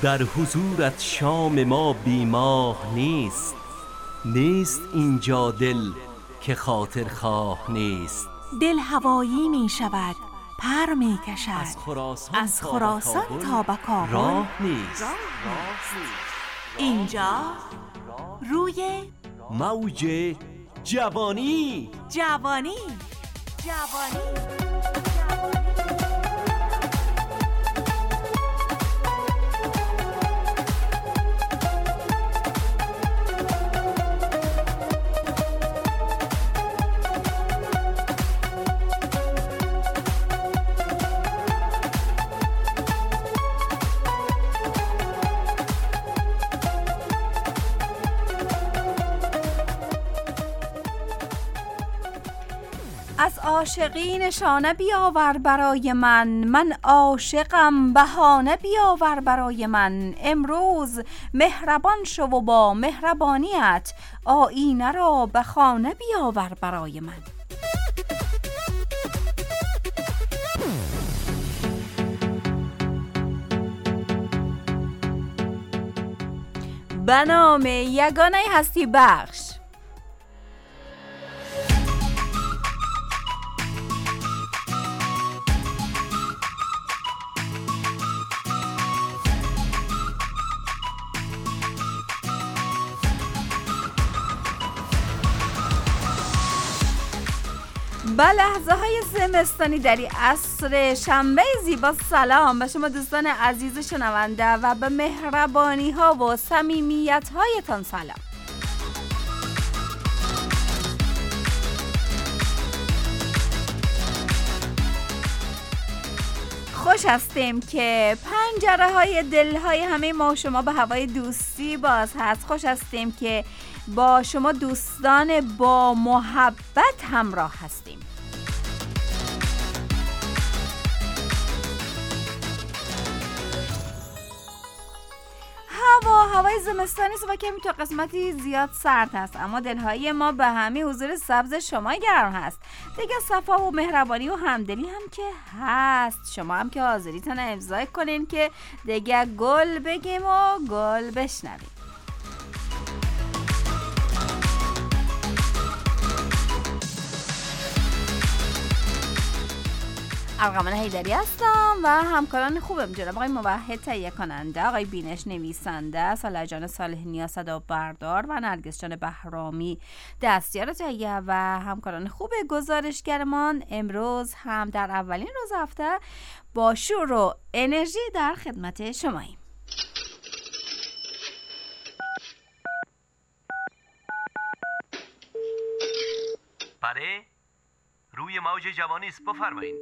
در حضورت شام ما بیماه نیست. نیست اینجا دل که خاطر خواه نیست. دل هوایی می شود، پر می کشد، از خراسان تا به کابل راه نیست. اینجا روی موج جوانی. از عاشقی نشانه بیاور برای من عاشقم، بهانه بیاور برای من. امروز مهربان شو و با مهربانیت آینه را به خانه بیاور برای من. به نام یگانه هستی بخش. به لحظه های زمستانی در این عصر شنبه زیبا سلام به شما دوستان عزیز شنونده و به مهربانی ها و صمیمیت هایتان سلام. خوش هستیم که پنجره های دل های همه ما شما به هوای دوستی باز هست. خوش هستیم که با شما دوستان با محبت همراه هستیم. هوای زمستانی صبح کمی تو قسمتی زیاد سرد هست، اما دلهای ما به همین حضور سبز شما گرم هست. دیگه صفا و مهربانی و همدلی هم که هست. شما هم که حاضریتون امضا کنین که دیگه گل بگیم و گل بشنویم. ارغوان حیدری هستم و همکاران خوبم جناب آقای موحد تهیه کننده، آقای بینش نویسنده، صالح جان صالح نیا صدا بردار و نرگس جان بهرامی دستیار تهیه و همکاران خوب گزارشگرمان امروز هم در اولین روز هفته با شور و انرژی در خدمت شماییم. بله، روی موج جوانی است، بفرمایید.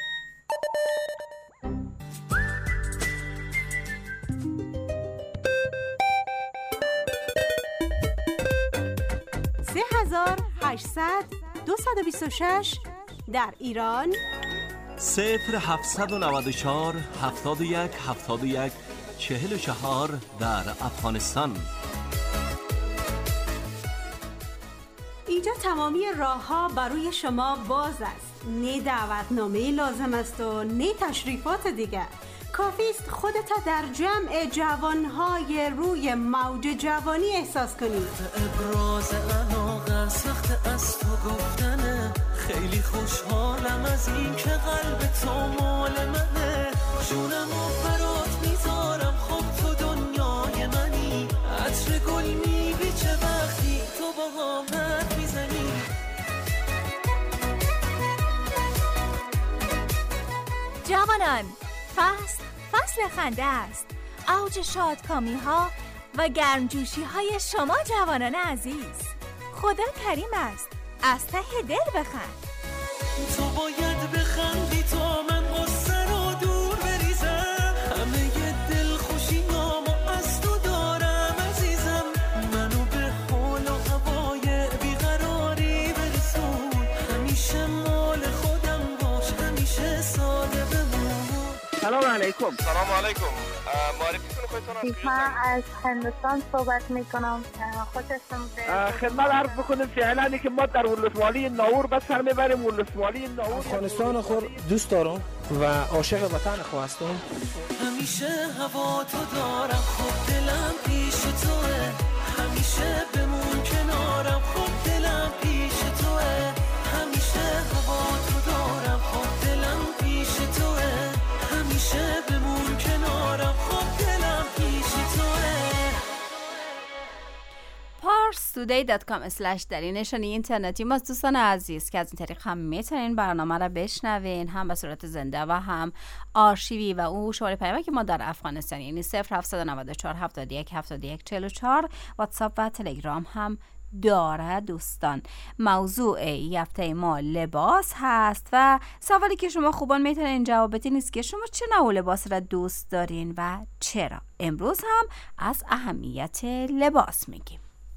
در ایران 0794 71 71 44 در افغانستان. اینجا تمامی راه‌ها برای شما باز است. نه دعوتنامه لازم است و نه تشریفات دیگر. کافی است خودت در جمع جوانهای روی موج جوانی احساس کنید. ابراز علاقه سخت از تو گفتنه، خیلی خوشحالم از این که قلب تو مال منه. جونمو برات میذارم، خب تو دنیای منی. عطر گل میبیچه وقتی تو با هم حرف میزنی. جوانان، فصل خنده است. اوج شادکامی ها و گرمجوشی های شما جوانان عزیز. خدا کریم است، از ته دل بخند. تو باید بخندی تا من غصه رو دور بریزم. همه ی دل خوشی نامو از تو دارم عزیزم. منو به حال و هوای بیقراری برسون. همیشه مال خودم باش، همیشه ساده بمون. سلام علیکم. سلام علیکم. معرفی کنید خودتون. من از هندوستان صحبت میکنم. خوشتون خدمت عرض بکنم فعلا که ما در ولسوالی ناور بس سر میبریم. ولسوالی ناور افغانستان خود دوست دارم و عاشق وطن خود هستم. همیشه هوا تو دارم، خب دلم پیش توه، همیشه بمون کنارم، خب دلم پیش توه، همیشه هوا تو دارم، خب دلم پیش توه، همیشه بمون کنارم، خب دلم پیش توه. parstoday.com/ در این نشانی اینترنتی ماست. دوستان عزیز که از این طریق هم میتونین برنامه را بشنوین، هم به صورت زنده و هم آرشیوی. و او شماره پیامک که ما در افغانستان یعنی 0794 71 71 44. واتساپ و تلگرام هم داره. دوستان موضوع این هفته ما لباس هست و سوالی که شما خوبان میتونین جواب بدین نیست که شما چه نوع لباس را دوست دارین و چرا. امروز هم از اهمیت لباس میگیم.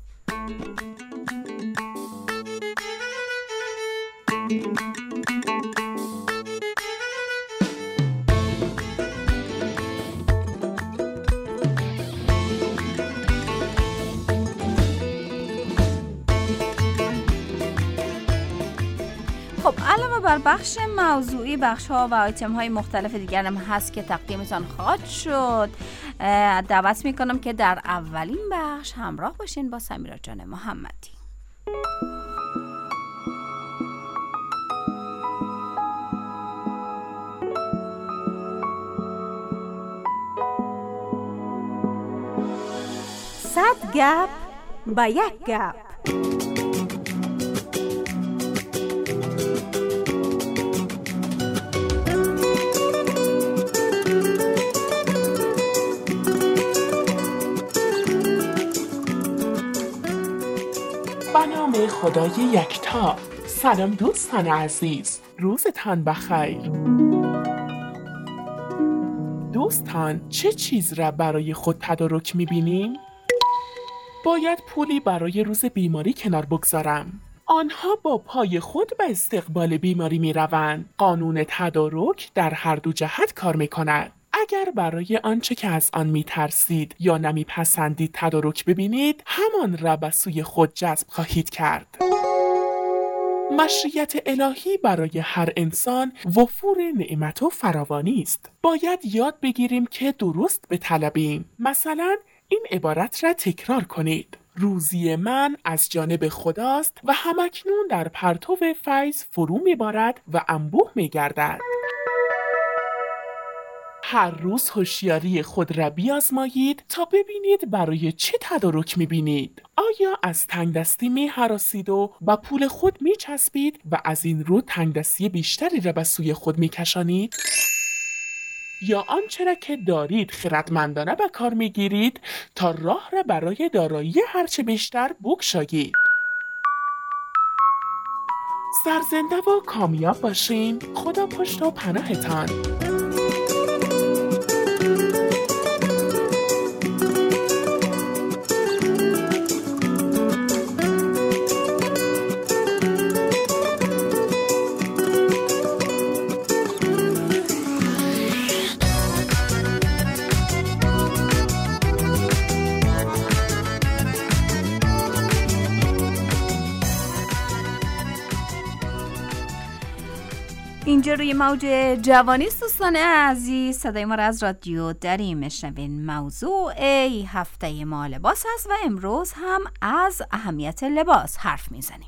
خب علاوه بر بخش موضوعی، بخش ها و آیتم های مختلف دیگر هم هست که تقدیمتان خواهد شد. دعوت میکنم که در اولین بخش همراه باشین با سمیرا جان محمدی. صد گپ با یک گپ. به نام خدای یکتا. سلام دوستان عزیز، روزتان بخیر. دوستان چه چیز را برای خود تدارک می‌بینیم؟ باید پولی برای روز بیماری کنار بگذارم. آنها با پای خود به استقبال بیماری می‌روند. قانون تدارک در هر دو جهت کار می‌کند. اگر برای آنچه که از آن می‌ترسید یا نمی‌پسندید تدارک ببینید، همان را به سوی خود جذب خواهید کرد. مشیت الهی برای هر انسان وفور نعمت و فراوانی است. باید یاد بگیریم که درست بطلبیم. مثلا این عبارت را تکرار کنید: روزی من از جانب خداست و همکنون در پرتو فیض فرو می‌بارد و انبوه می‌گردد. هر روز هوشیاری خود را بیازمایید تا ببینید برای چه تدارک می‌بینید. آیا از تنگدستی می‌هراسید و با پول خود می‌چسبید و از این رو تنگدستی بیشتری را به سوی خود می‌کشانید؟ یا آنچه را که دارید خردمندانه به کار می‌گیرید تا راه را برای دارایی هرچه بیشتر بگشایید؟ سرزنده و کامیاب باشین. خدا پشت و پناهتان. اینجا روی موج جوانی دوستان عزیز، صدای ما را از رادیو داریم میشنوین. موضوع ای هفته ما لباس است و امروز هم از اهمیت لباس حرف میزنیم.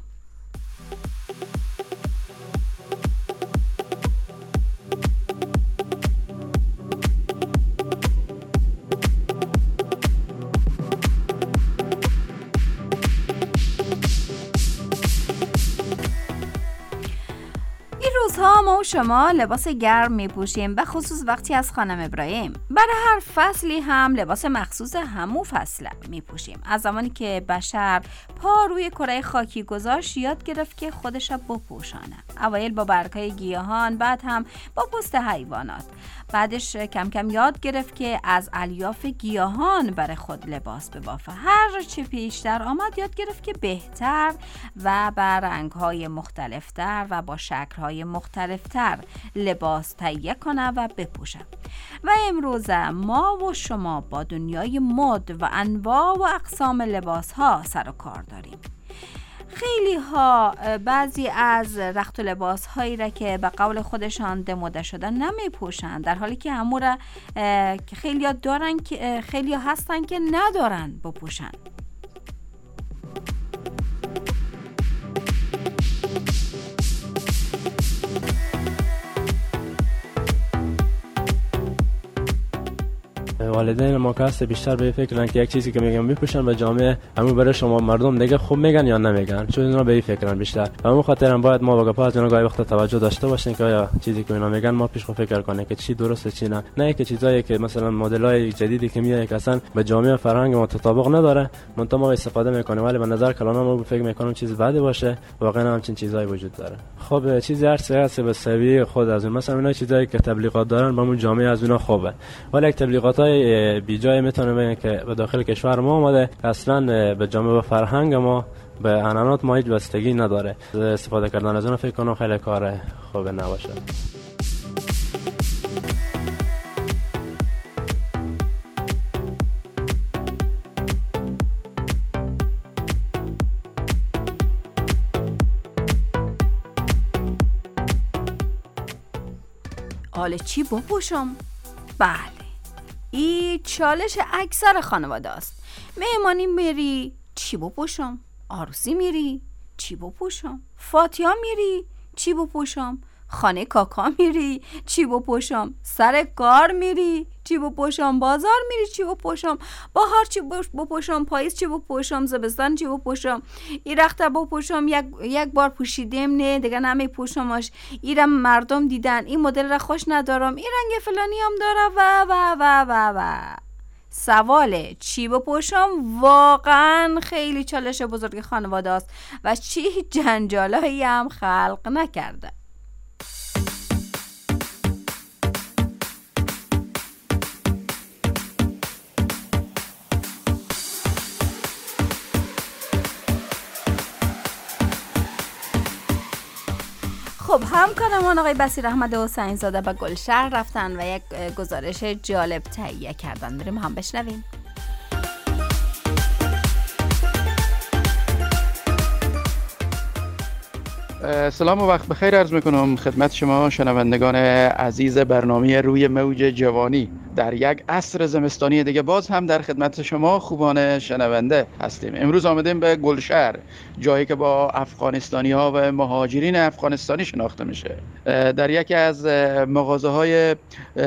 روزها ما و شما لباس گرم میپوشیم، به خصوص وقتی از خانم ابراهیم. برای هر فصلی هم لباس مخصوص همون فصل میپوشیم. از زمانی که بشر پا روی کره خاکی گذاشت یاد گرفت که خودش را بپوشانه. اوایل با برگ‌های گیاهان، بعد هم با پوست حیوانات. بعدش کم کم یاد گرفت که از الیاف گیاهان برای خود لباس ببافه. هر چی پیشتر آمد یاد گرفت که بهتر و با رنگ‌های مختلفتر و با شکل‌های مختلفتر لباس تهیه کنند و بپوشند. و امروز ما و شما با دنیای مد و انواع و اقسام لباس ها سر و کار داریم. خیلی ها بعضی از رخت و لباس هایی را که به قول خودشان دموده شدن نمی پوشند، در حالی که همون را خیلی ها دارن که خیلی ها هستن که ندارن بپوشن. والدین ما که بیشتر به فکرن که یک چیزی که میگن میپوشن به جامعه همون برای شما مردم دیگه خوب میگن یا نمیگن، چون اینا به این فکرن بیشتر. همون خاطر هم باید ما واقعا از اینا گاهی وقت توجه داشته باشیم که آیا چیزی که اینا میگن ما پیش خود فکر کنیم که چی درسته چی نه که چیزایی که مثلا مدل‌های جدیدی که میاد که اصلا به جامعه فرهنگ ما تطابق نداره منتها ما استفاده میکنیم، ولی به نظر کلان ما فکر میکنم چیز بدی باشه. واقعا همچین چیزایی وجود داره. خب چیزی هر چیزی به سویه خود از اون، مثلا اینا چیزایی که تبلیغات دارن با اون جامعه از اینا خوبه، ولی یک تبلیغاتای بی جای میتونه بگن که به داخل کشور ما اومده اصلا به جامعه و فرهنگ ما به عنعنات ما هیچ بستگی نداره. استفاده کردن از اون فکر کنم خیلی کار خوب نباشه. حالا چی بپوشم؟ بله، این چالش اکثر خانواده است. مهمانی میری چی بپوشم؟ عروسی میری چی بپوشم؟ فاتحه میری چی بپوشم؟ خانه کاکا میری چی بپوشم؟ سر کار میری چی بپوشم؟ بازار میری چی بپوشم؟ بهار چی بپوشم؟ پاییز چی بپوشم؟ زمستان چی بپوشم؟ این رخته بپوشم یک بار پوشیدم نه دیگه نمیپوشمش، ایرم مردم دیدن این مدل را خوش ندارم، این رنگ فلانی هم داره و و و و و. سوال چی بپوشم واقعا خیلی چالش بزرگ خانواده است و چی جنجالایی هم خلق نکرده. خب همکارمان آقای بصیر احمد حسین زاده به گلشهر رفتن و یک گزارش جالب تهیه کردن. بریم هم بشنویم. سلام و وقت بخیر عرض میکنم خدمت شما شنوندگان عزیز برنامه روی موج جوانی. در یک عصر زمستانی دیگه باز هم در خدمت شما خوبان شنونده هستیم. امروز آمدیم به گلشهر، جایی که با افغانستانی ها و مهاجرین افغانستانی شناخته میشه. در یکی از مغازه های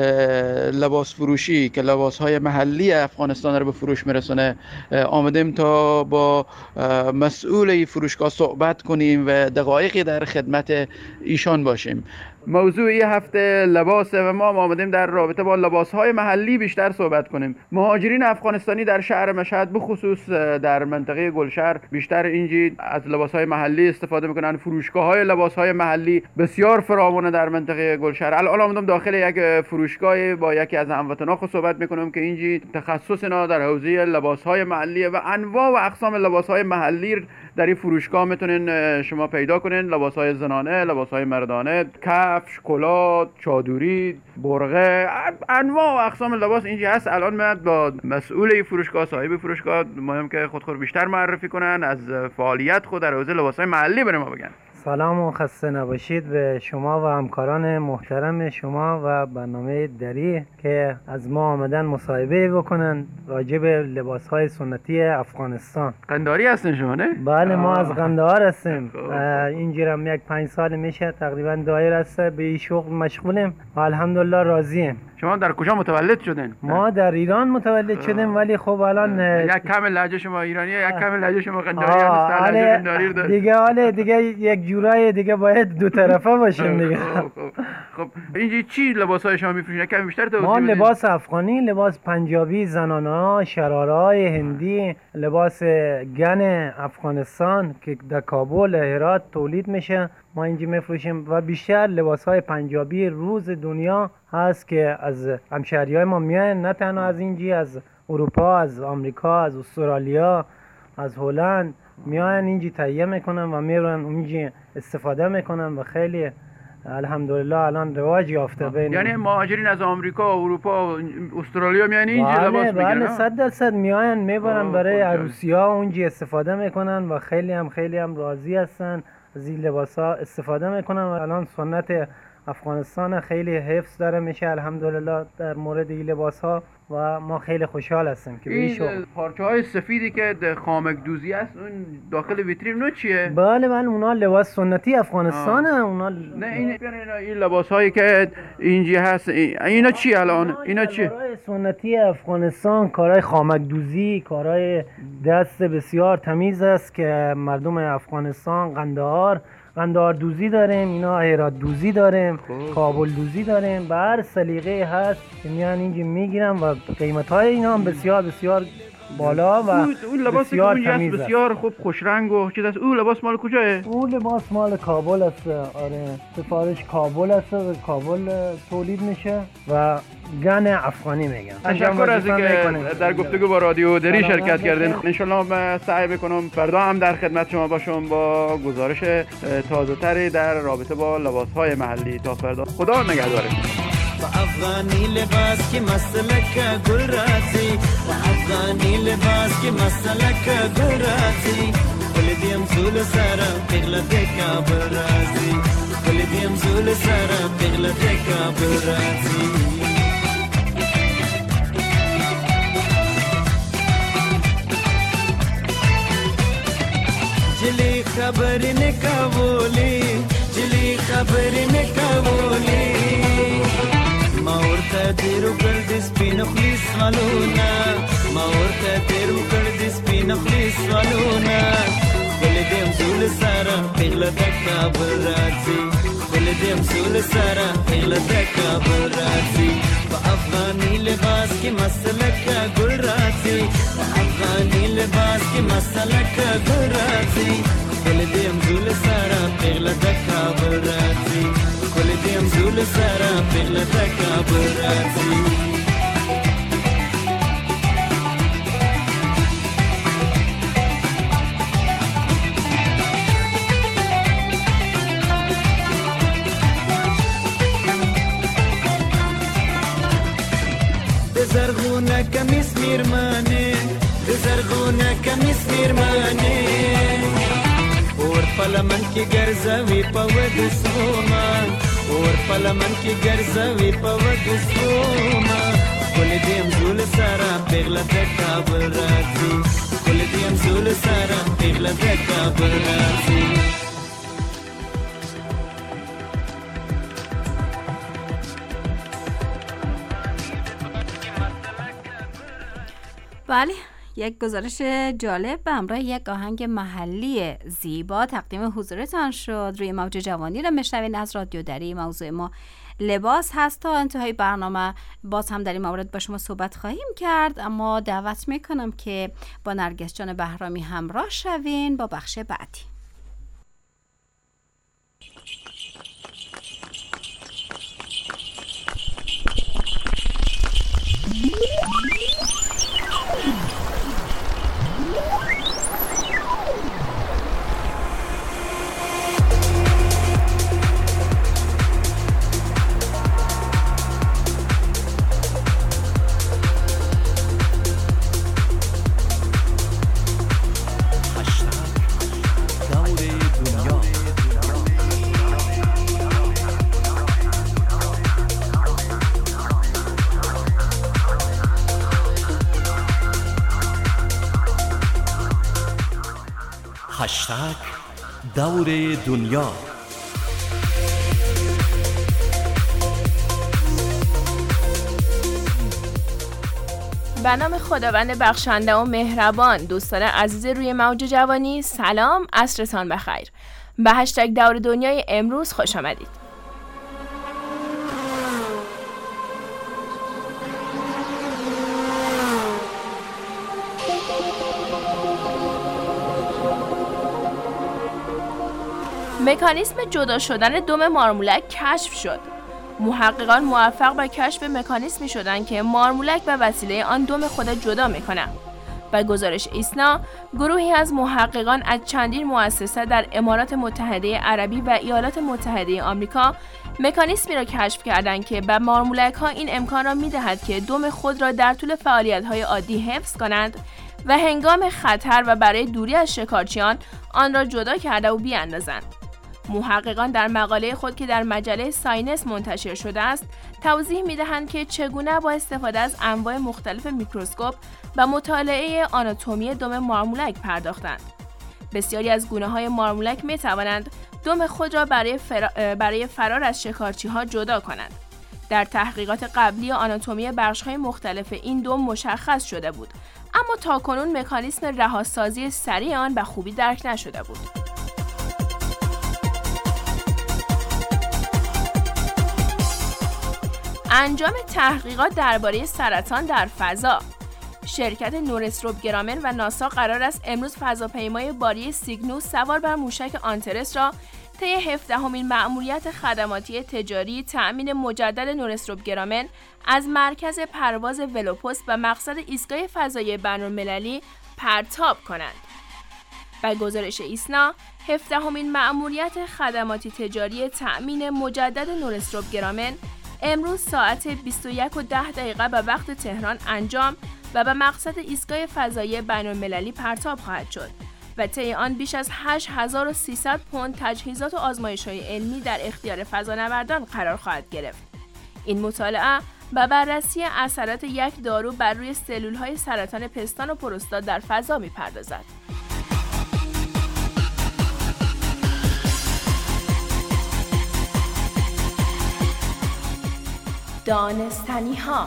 لباس فروشی که لباس های محلی افغانستان رو به فروش میرسونه آمدیم تا با مسئول فروشگاه صحبت کنیم و دقایقی در خدمت ایشان باشیم. موضوع این هفته لباسه و ما آمدیم در رابطه با لباس‌های محلی بیشتر صحبت کنیم. مهاجرین افغانستانی در شهر مشهد به خصوص در منطقه گلشهر بیشتر اینجی از لباس‌های محلی استفاده میکنن. فروشگاه‌های لباس‌های محلی بسیار فراوانه در منطقه گلشهر. الان آمدم داخل یک فروشگاه با یکی از هموطنان خود صحبت میکنم که اینجی تخصص اینا در حوزه لباس‌های محلی و انواع و اقسام لباس‌های محلی در این فروشگاه میتونین شما پیدا کنین. لباس‌های زنانه، لباس‌های مردانه، کفش، کلاه، چادری، برقه، انواع و اقسام لباس اینجا هست. الان من با مسئول فروشگاه، صاحب فروشگاه، مهم که خود بیشتر معرفی کنن از فعالیت خود در حوزه لباس‌های محلی برای ما بگن. سلام و خسته نباشید به شما و همکاران محترم شما و برنامه دری که از ما آمدن مصاحبه بکنن راجع به لباس‌های سنتی افغانستان. قنداری هستین شما نه؟ بله ما از قندهار هستیم. اینجورم یک 5 سال میشه تقریبا دایر است به این شغل مشغولیم و الحمدلله راضییم. شما در کجا متولد شدین؟ ما در ایران متولد شدیم ولی خب الان یک کم لهجه شما ایرانیه، یک کم لهجه شما قنداری هست. دیگه یک جورای دیگه باید دو طرفه باشیم دیگه. خب اینجا چی لباسای شما میفروشین؟ کمی بیشتر توضیح ما بدین. لباس افغانی، لباس پنجابی، زنانه‌ها، شراره‌های هندی، لباس گن افغانستان که در کابل، هرات تولید میشه ما اینجا میفروشیم و بیشتر لباس‌های پنجابی روز دنیا هست که از همشهریای ما میان، نه تنها از اینجا، از اروپا، از آمریکا، از استرالیا، از هلند میان اینجا تهیه میکنن و میرن اونجا استفاده میکنن و خیلی الحمدلله الان رواج یافته بین. یعنی مهاجرین از آمریکا و اروپا و استرالیا میان اینجا لباس میگیرن؟ بله 100% میان میبرن برای عروسی‌ها اونجا استفاده میکنن و خیلی هم راضی هستن از این لباسا استفاده میکنن و الان سنت افغانستان خیلی حفظ داره میشه الحمدلله در مورد این لباس‌ها و ما خیلی خوشحال هستیم که این پارچه‌های سفیدی که خامک دوزی است اون داخل ویترین اون چیه؟ بله اونا لباس سنتی افغانستانه. اونا نه این لباس‌هایی که اینجا هست اینا چی الان؟ اینا چی؟ کارهای سنتی افغانستان، کارهای خامک دوزی، کارهای دست بسیار تمیز است که مردم افغانستان قندهار دوزی داریم، اینا هرات دوزی داریم، کابل دوزی داریم، به هر سلیقه هست که میان اینجا میگیرن و قیمت‌های اینا هم بسیار بالا و اون لباس بسیار تمیز است. بسیار خوب خوش رنگ و چیز است. اون لباس مال کجاه؟ اون لباس مال کابل است. آره سفارش کابل است و کابل تولید میشه و گن افغانی میگن. تشکر از اینکه در گفتگو با رادیو دری شرکت کردین. ان شاءالله سعی میکنم فردا هم در خدمت شما باشم با گزارش تازه تری در رابطه با لباس‌های محلی. تا فردا خدا نگهدارتون. افغانی لباس کی مسلک گل راتی افغانی لباس کی مسلک گل راتی ولدیم زول سارا پغلت کابل راتی ولدیم زول سارا پغلت کابل راتی جلی خبر نکولی جلی خبر نکولی ما ورته تیرو کړ د سپینو خلیص والونه ما ورته تیرو کړ د سپینو خلیص والونه بل دې مزول سره پغله د کابل راځي بل دې مزول سره پغله د کابل راځي په افغاني لباس کې مسلک ګل راځي په افغاني لباس کې مسلک ګل راځي بل دې مزول سره پغله د کابل راځي کل دیم زول سارا پغله د کابل راځي د زرغونه کمیس میرمانه د زرغونه کمیس میرمانه اور پلمن کی ګرځوي په ودسوما اور پلمن کی ګرځوي په ودسوما کول دیم زول سارا پغله د کابل راځي کول دیم زول سارا پغله د کابل راځي بله یک گزارش جالب به همراه یک آهنگ محلی زیبا تقدیم حضورتان شد. روی موج جوانی را میشنوین از رادیو دری. موضوع ما لباس هست. تا انتهای برنامه باز هم در این مورد با شما صحبت خواهیم کرد، اما دعوت میکنم که با نرگس جان بهرامی همراه شوین با بخش بعدی. هشتگ دور دنیا. به نام خداوند بخشنده و مهربان. دوستان عزیز روی موج جوانی، سلام، عصرتان بخیر. به هشتگ دور دنیای امروز خوش آمدید. مکانیسم جدا شدن دم مارمولک کشف شد. محققان موفق به کشف مکانیسمی شدند که مارمولک به وسیله آن دم خود جدا می‌کنند. به گزارش ایسنا، گروهی از محققان از چندین مؤسسه در امارات متحده عربی و ایالات متحده آمریکا مکانیزمی را کشف کردند که به مارمولک‌ها این امکان را می‌دهد که دم خود را در طول فعالیت‌های عادی حفظ کنند و هنگام خطر و برای دوری از شکارچیان آن را جدا کرده و بیاندازند. محققان در مقاله خود که در مجله ساینس منتشر شده است، توضیح می‌دهند که چگونه با استفاده از انواع مختلف میکروسکوپ و مطالعه آناتومی دم مارمولک پرداختند. بسیاری از گونه‌های مارمولک می‌توانند دم خود را برای فرار از شکارچی‌ها جدا کنند. در تحقیقات قبلی آناتومی بخش‌های مختلف این دم مشخص شده بود، اما تاکنون مکانیزم رهاسازی سریع آن به خوبی درک نشده بود. انجام تحقیقات درباره سرطان در فضا. شرکت نورثروپ گرامن و ناسا قرار است امروز فضاپیمای باری سیگنوس سوار بر موشک آنترس را طی 17مین مأموریت خدماتی تجاری تأمین مجدد نورثروپ گرامن از مرکز پرواز ولوپوست و مقصد ایستگاه فضایی بین‌المللی پرتاب کنند. به گزارش ایسنا، 17مین مأموریت خدماتی تجاری تأمین مجدد نورثروپ گرامن امروز ساعت 21:10 به وقت تهران انجام و به مقصد ایستگاه فضایی بین‌المللی پرتاب خواهد شد و طی آن بیش از 8300 پوند تجهیزات و آزمایش‌های علمی در اختیار فضانوردان قرار خواهد گرفت. این مطالعه به بررسی اثرات یک دارو بر روی سلول‌های سرطان پستان و پروستات در فضا می‌پردازد. دانستنی‌ها.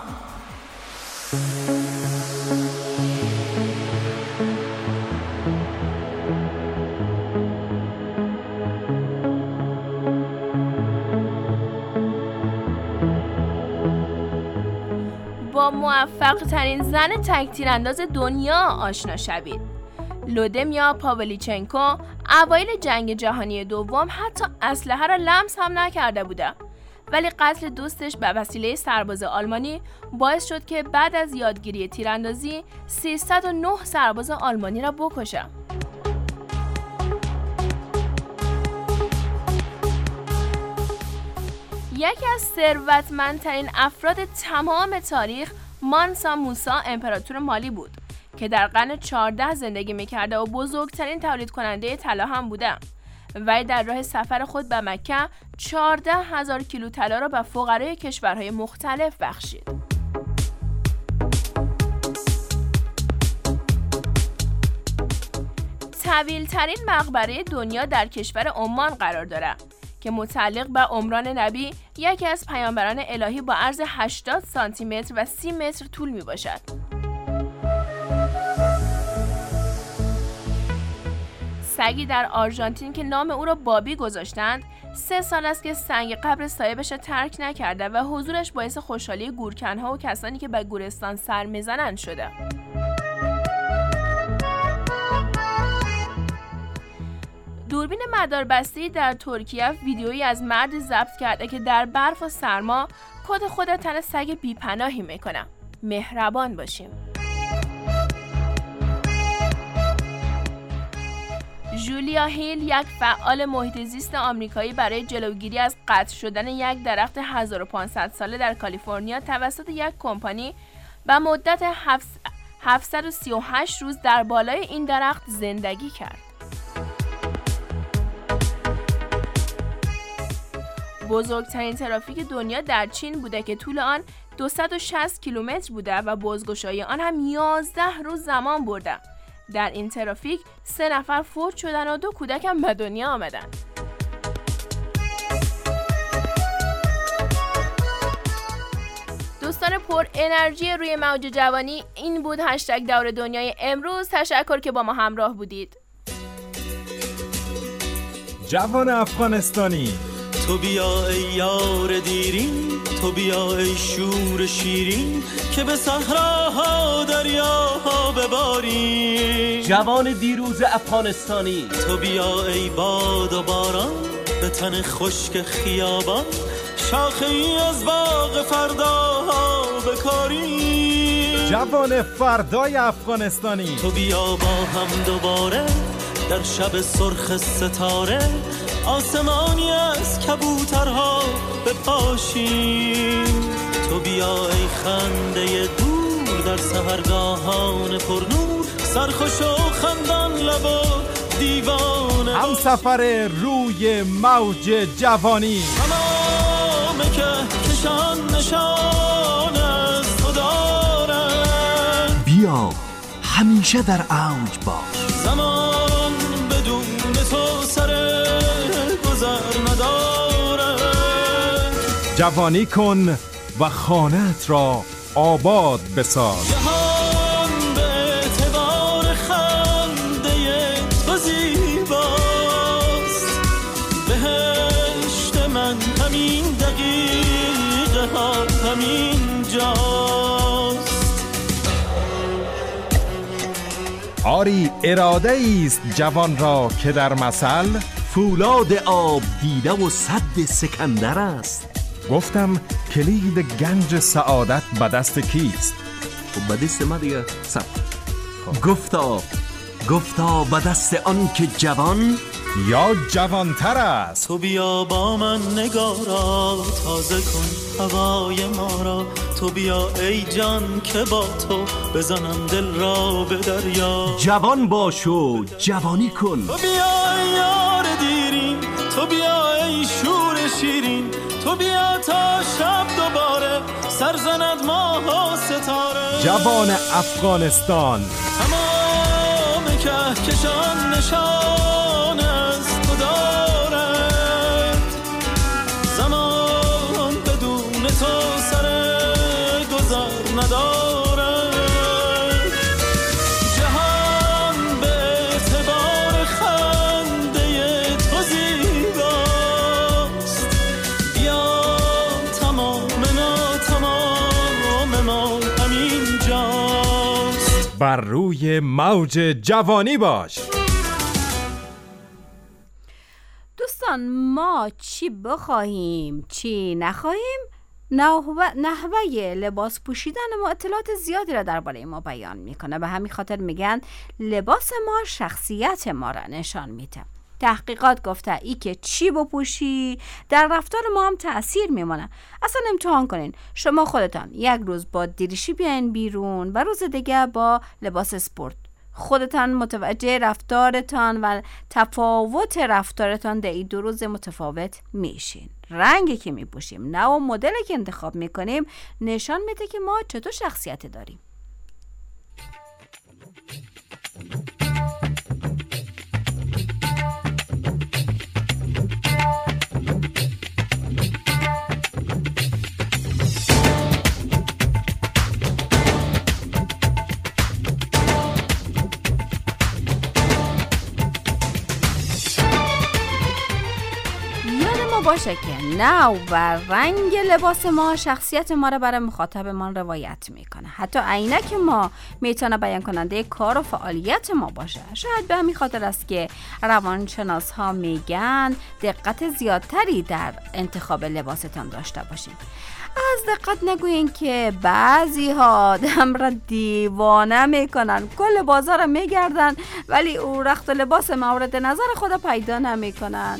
با موفق ترین زن تک تیرانداز دنیا آشنا شوید. لودمیا پاولیچنکو اوایل جنگ جهانی دوم حتی اسلحه را لمس هم نکرده بوده، ولی قتل دوستش به وسیله سرباز آلمانی باعث شد که بعد از یادگیری تیراندازی 309 سرباز آلمانی را بکشه. یکی از ثروتمندترین افراد تمام تاریخ مانسا موسا امپراتور مالی بود که در قرن 14 زندگی می‌کرده و بزرگترین تولید کننده طلا هم بوده. وی در راه سفر خود به مکه 14,000 کیلو طلا را به فقرای کشورهای مختلف بخشید. طویل‌ترین مقبره دنیا در کشور عمان قرار دارد که متعلق به عمران نبی، یکی از پیامبران الهی، با عرض 80 سانتی متر و 30 متر طول می باشد. سگی در آرژانتین که نام او را بابی گذاشتند، 3 سال است که سنگ قبر صاحبش را ترک نکرده و حضورش باعث خوشحالی گورکنها و کسانی که به گورستان سر میزنند شده. دوربین مداربسته در ترکیه ویدیویی از مردی ضبط کرده که در برف و سرما کت خود تن سگ بی‌پناهی میکنه. مهربان باشیم. جولیا هیل، یک فعال محیط زیست آمریکایی، برای جلوگیری از قطع شدن یک درخت 1500 ساله در کالیفرنیا توسط یک کمپانی به مدت 738 روز در بالای این درخت زندگی کرد. بزرگترین ترافیک دنیا در چین بوده که طول آن 260 کیلومتر بوده و بازگشایی آن هم 11 روز زمان برده. در این ترافیک 3 نفر فوت شدن و 2 کودک هم به دنیا آمدن. دوستان پر انرژی روی موج جوانی، این بود هشتگ دور دنیای امروز. تشکر که با ما همراه بودید. جوان افغانستانی، تو بیا ای یار دیرین، تو بیا ای شور شیرین، که به صحراها دریاها بباری. جوان دیروز افغانستانی، تو بیا ای باد و باران، به تن خشک خیابان، شاخه ای از باغ فرداها بکاری. جوان فردای افغانستانی. تو بیا با هم دوباره در شب سرخ ستاره آسمانی از کبوترها بپاشیم. تو بیا ای خنده دور در سحرگاهان پرنور، سرخوش و خندان لب و دیوانه، هم سفر روی موج جوانی. تمام کهکشان نشان از تو دارد. بیا همیشه در اوج باش. زمان بدون تو سر گذر ندارد. جوانی کن و خانه‌ات را آباد بساز. جهان به اعتبار خنده تو زیباست. بهشت من همین دقیقه ها همین جاست. آری اراده است جوان را که در مثل فولاد آب دیده و سد سکندر است. گفتم کلید گنج سعادت به دست کیست؟ به دست ما دیگه سب. گفتا به دست آن که جوان یا جوانتر است. تو بیا با من نگارا تازه کن هوای ما را. تو بیا ای جان که با تو بزنم دل را به دریا. جوان باش و جوانی کن. تو بیا ای یار دیرین، تو بیا ای شور شیرین. تو بیا تا شب دوباره سر زند ماه و ستاره. جوان افغانستان، تمام کهکشان نشان از تو دارد. زمان بدون تو سر گذر ندارد. جهان به اعتبار خنده تو زیباست. بیا تمام ما همین جاست. بر روی موج جوانی باش. دوستان، ما چی بخواهیم چی نخواهیم، نحوه لباس پوشیدن ما اطلاعات زیادی را درباره ما بیان میکنه. به همین خاطر میگن لباس ما شخصیت ما را نشان میده. تحقیقات گفته ای که چی بپوشی در رفتار ما هم تأثیر میمونه. اصلا امتحان کنین، شما خودتان یک روز با دریشی بیاین بیرون و روز دیگه با لباس اسپورت. خودتان متوجه رفتارتان و تفاوت رفتارتان در این 2 روز متفاوت میشین. رنگی که میپوشیم، نوع مدلی که انتخاب میکنیم نشان میده که ما چطور شخصیت داریم. باشه که نوع و رنگ لباس ما شخصیت ما را برای مخاطبمان روایت میکنه. حتی عینک ما میتونه بیان کننده کار و فعالیت ما باشه. شاید به همین خاطر است که روانشناس ها میگن دقت زیادتری در انتخاب لباستان داشته باشین. از دقت نگوین که بعضی ها آدم را دیوانه میکنن، کل بازار را میگردن ولی او رخت و لباس مورد نظر خود پیدا نمیکنن.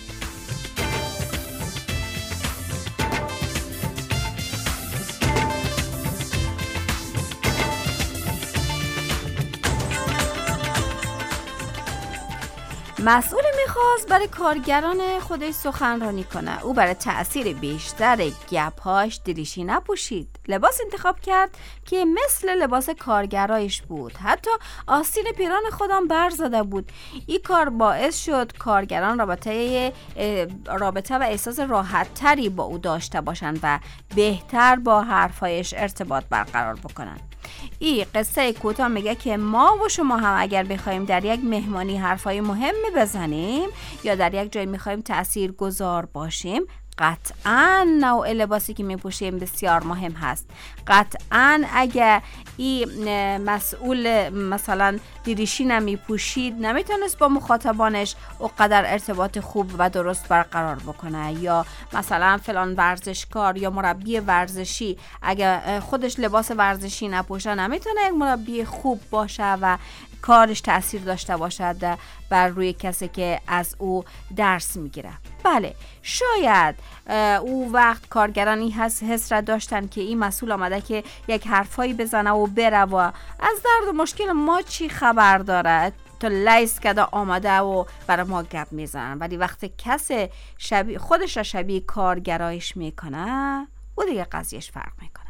مسئول میخواست برای کارگران خودش سخنرانی کنه. او برای تأثیر بیشتر گپ‌هاش دریشی نپوشید. لباس انتخاب کرد که مثل لباس کارگرایش بود. حتی آستین پیران خودم برزده بود. این کار باعث شد کارگران رابطه و احساس راحت تری با او داشته باشند و بهتر با حرفایش ارتباط برقرار بکنند. این قصه کوتاه میگه که ما و شما هم اگر بخوایم در یک مهمانی حرفای مهمی بزنیم یا در یک جای میخوایم تأثیر گذار باشیم، قطعا نوع لباسی که میپوشیم بسیار مهم هست. قطعا اگه این مسئول مثلا دیریشی نمیپوشید نمیتونست با مخاطبانش اونقدر ارتباط خوب و درست برقرار بکنه، یا مثلا فلان ورزشکار یا مربی ورزشی اگه خودش لباس ورزشی نپوشه نمیتونه یک مربی خوب باشه و کارش تأثیر داشته باشد بر روی کسی که از او درس میگیره. بله، شاید او وقت کارگران این حس را داشتن که این مسئول آمده که یک حرفایی بزنه و بره و از درد و مشکل ما چی خبر داره، تو لیس کده آمده و برای ما گپ میزنن. ولی وقتی کسی خودش را شبیه کارگرایش میکنه و دیگه قضیهش فرق میکنه.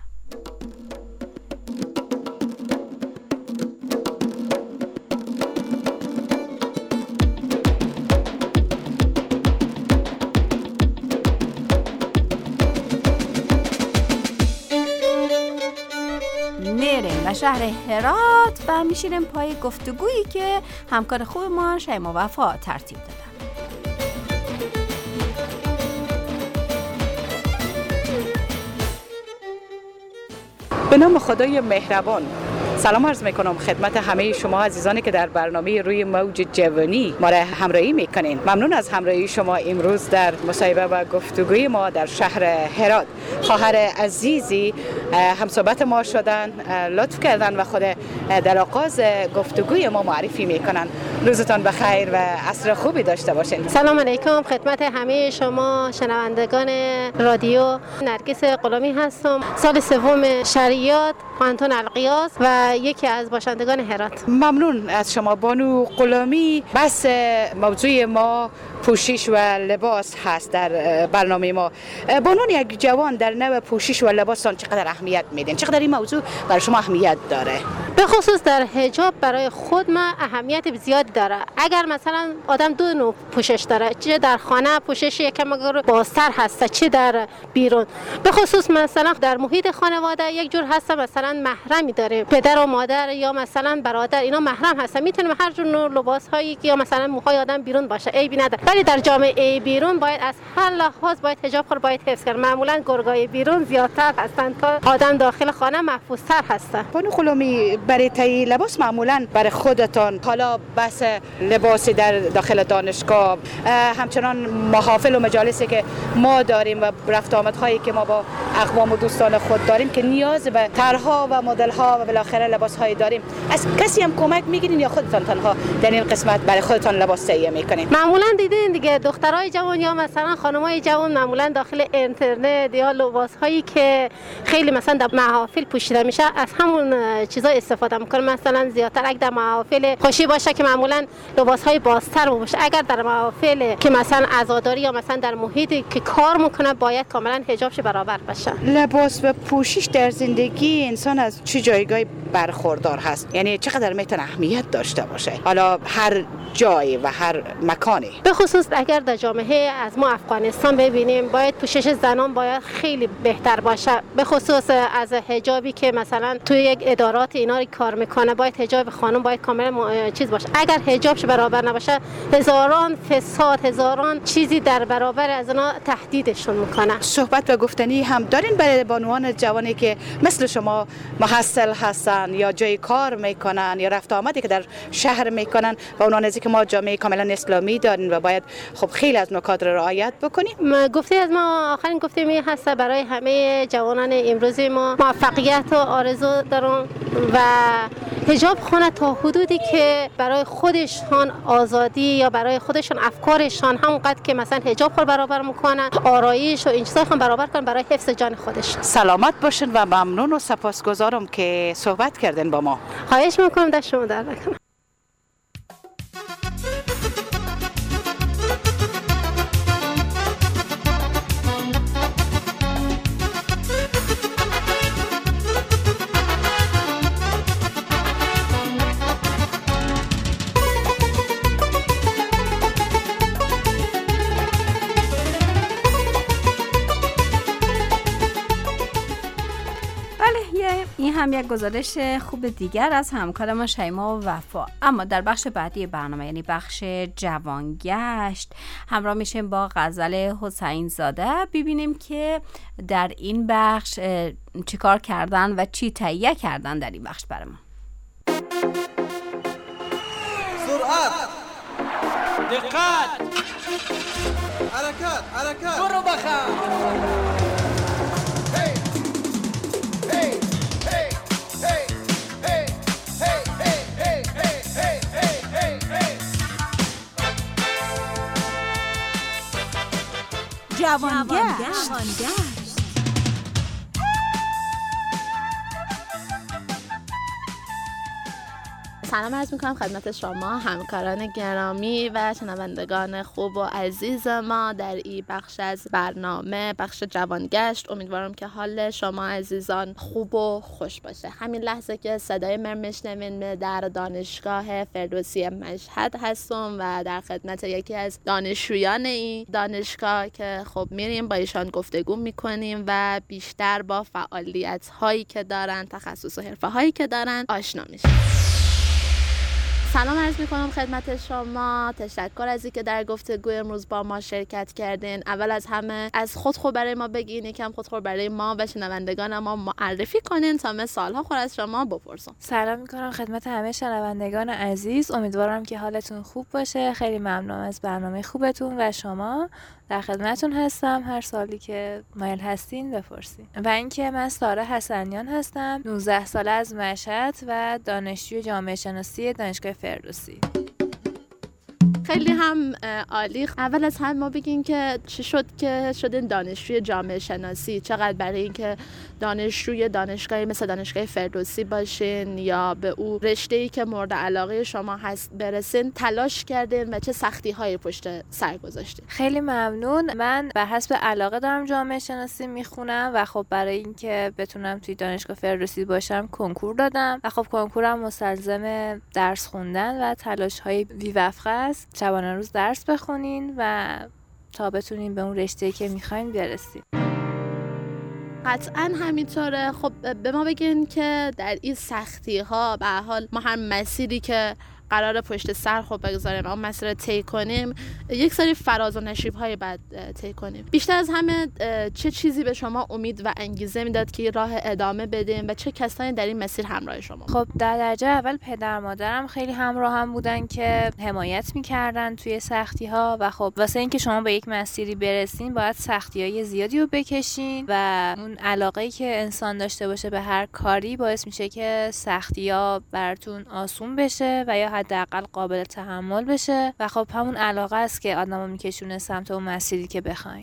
میریم و شهر هرات و میشینیم پای گفتگویی که همکار خوب ما شیما وفا ترتیب دادن. به نام خدای مهربان، سلام عرض میکنم خدمت همه شما عزیزانی که در برنامه روی موج جوانی ما را همراهی میکنین. ممنون از همراهی شما امروز در مصاحبه و گفتگوی ما در شهر هرات. خواهر عزیزی همصحبت ما شدن، لطف کردن و خود در آغاز گفتگوی ما معرفی میکنن. روزتان بخیر و عصر خوبی داشته باشین. سلام علیکم خدمت همه شما شنوندگان رادیو. نرگس غلامی هستم، سال سوم شریعت پانتون القیاس و یکی از باشندگان هرات. ممنون از شما بانو غلامی. بس موضوع ما پوشش و لباس هست در برنامه ما. بانون یک جوان در نوع پوشش و لباسان چقدر اهمیت میدین؟ چقدر این موضوع برای شما اهمیت داره؟ به خصوص در حجاب برای خود ما اهمیت زیاد داره. اگر مثلا آدم دو نوع پوشش داره، چه در خانه پوشش یکم بازتر هست چه در بیرون. به خصوص مثلا در محیط خانواده یک جور هست، مثلا محرمی داره، پدر و مادر یا مثلا برادر، اینا محرم هستن، میتونه هر جور نوع لباس هایی که یا مثلا موهای آدم بیرون باشه عیبی نداره. ولی در جامعه بیرون باید از هر لحاظ باید حجاب خود باید حفظ کرد. معمولا گرگای بیرون زیادتر هستن تا آدم داخل خانه محفوظتر هستن. بانو غلامی، برای تهیه لباس معمولا برای خودتان، حالا بس لباسی در داخل دانشگاه، همچنان محافل و مجالسی که ما داریم و رفت آمدهایی که ما با اقوام و دوستان خود داریم که نیاز به طرح‌ها و مدل‌ها و بالاخره لباس‌هایی داریم، از کسی هم کمک می‌گیرین یا خودتان تنها در این قسمت برای خودتان لباس تهیه می‌کنین؟ معمولا دیدین دیگه دخترای جوان یا مثلا خانمای جوان معمولا داخل اینترنت یا لباس‌هایی که خیلی مثلا در محافل پوشیده میشه از همون چیزا استفاده می‌کنن. مثلا زیادتر اگه در محافل خوشی باشه که معمولا لباس‌های بازتر باشه، اگر در محافل که مثلا عزاداری یا مثلا در محیطی که کار میکنه باید کاملا حجابش برابر باشه. لباس و پوشش در زندگی انسان از چه جایگاهی برخوردار هست؟ یعنی چقدر میتونه اهمیت داشته باشه حالا هر جایی و هر مکانی؟ به خصوص اگر در جامعه از ما افغانستان ببینیم باید پوشش زنان باید خیلی بهتر باشه. به خصوص از حجابی که مثلا توی یک ادارات اینا کار میکنه باید حجاب خانم باید کاملا چیز باشه. اگر حجابش برابر نباشه هزاران فساد، هزاران چیزی در برابر از اونا تهدیدشون میکنه. صحبت و گفتنی هم دارین برای بانوان جوانی که مثل شما محصل هستن یا جای کار میکنن یا رفت آمدی که در شهر میکنن و اونا نزدیک ما جامعه کاملا اسلامی دارین و باید خب خیلی از نکات رو رعایت بکنیم؟ گفته از ما آخرین گفته می هست برای همه جوانان امروزی ما موفقیت و آرزو دارم و حجاب خونه تا حدودی که برای خودشان آزادی یا برای خودشان افکارشان همونقدر که مثلا حجاب خود برابر میکنن، آرایش و این چیزا خود برابر کنن برای حفظ جان خودش. سلامت باشین و ممنون و سپاسگزارم که صحبت کردین با ما. خواهش میکنم دست شما در نکنه. این هم یک گزارش خوب دیگر از همکار ما شیما و وفا. اما در بخش بعدی برنامه، یعنی بخش جوانگشت، همراه میشیم با غزل حسین زاده ببینیم که در این بخش چیکار کردن و چی تهیه کردن در این بخش برای ما. سرعت، دقت، حرکت، برو بخم. جوانگشت. سلام عرض میکنم خدمت شما همکاران گرامی و شنوندگان خوب و عزیز ما در این بخش از برنامه، بخش جوانگشت. امیدوارم که حال شما عزیزان خوب و خوش باشه. همین لحظه که صدای من میشنوین در دانشگاه فردوسی مشهد هستم و در خدمت یکی از دانشجویان این دانشگاه که خب میریم با ایشان گفتگو میکنیم و بیشتر با فعالیت هایی که دارن، تخصص و حرفه هایی که دارن آشنا میشیم. سلام عرض میکنم خدمت شما. تشکر از اینکه در گفتگو امروز با ما شرکت کردین. اول از همه از خود برای ما بگین، یکم خود برای ما و شنوندگان ما معرفی کنین تا من سالها خود از شما بپرسم. سلام میکنم خدمت همه شنوندگان عزیز. امیدوارم که حالتون خوب باشه. خیلی ممنونم از برنامه خوبتون و شما. در خدمتون هستم، هر سالی که مایل هستین بپرسین. و اینکه من ساره حسنیان هستم، 19 ساله از مشهد و دانشجوی جامعه شناسی دانشگاه فردوسی. خیلی هم عالی. اول از همه ما بگین که چی شد که شدین دانشجوی جامعه شناسی؟ چقدر برای اینکه دانشجوی دانشگاهی مثل دانشگاه فردوسی باشین یا به او رشته‌ای که مورد علاقه شما هست برسین تلاش کردین و چه سختی‌هایی پشت سر گذاشتین؟ خیلی ممنون. من بر حسب علاقه دارم جامعه شناسی میخونم و خب برای اینکه بتونم توی دانشگاه فردوسی باشم کنکور دادم و خب کنکورم مستلزم درس خوندن و تلاش‌های بی‌وفقه است. شبانه روز درس بخونین و تا بتونین به اون رشته‌ای که میخواین برسین. قطعاً همینطوره. خب به ما بگین که در این سختی‌ها به حال ما هر مسیری که قراره پشت سر خب بگذاریم اون مسیر رو طی کنیم، یک سری فراز و نشیب‌های بعد طی کنیم. بیشتر از همه چه چیزی به شما امید و انگیزه میداد که راه ادامه بدین و چه کسانی در این مسیر همراه شما؟ خب در درجه اول پدر مادرم خیلی همراهم بودن که حمایت می‌کردن توی سختی‌ها و خب واسه اینکه شما به یک مسیری برسین باید سختی‌های زیادی رو بکشین و اون علاقه‌ای که انسان داشته باشه به هر کاری باعث میشه که سختی‌ها براتون آسون بشه و یا حداقل قابل تحمل بشه و خب همون علاقه است که آدمو میکشونه سمت اون مسیری که بخوایم.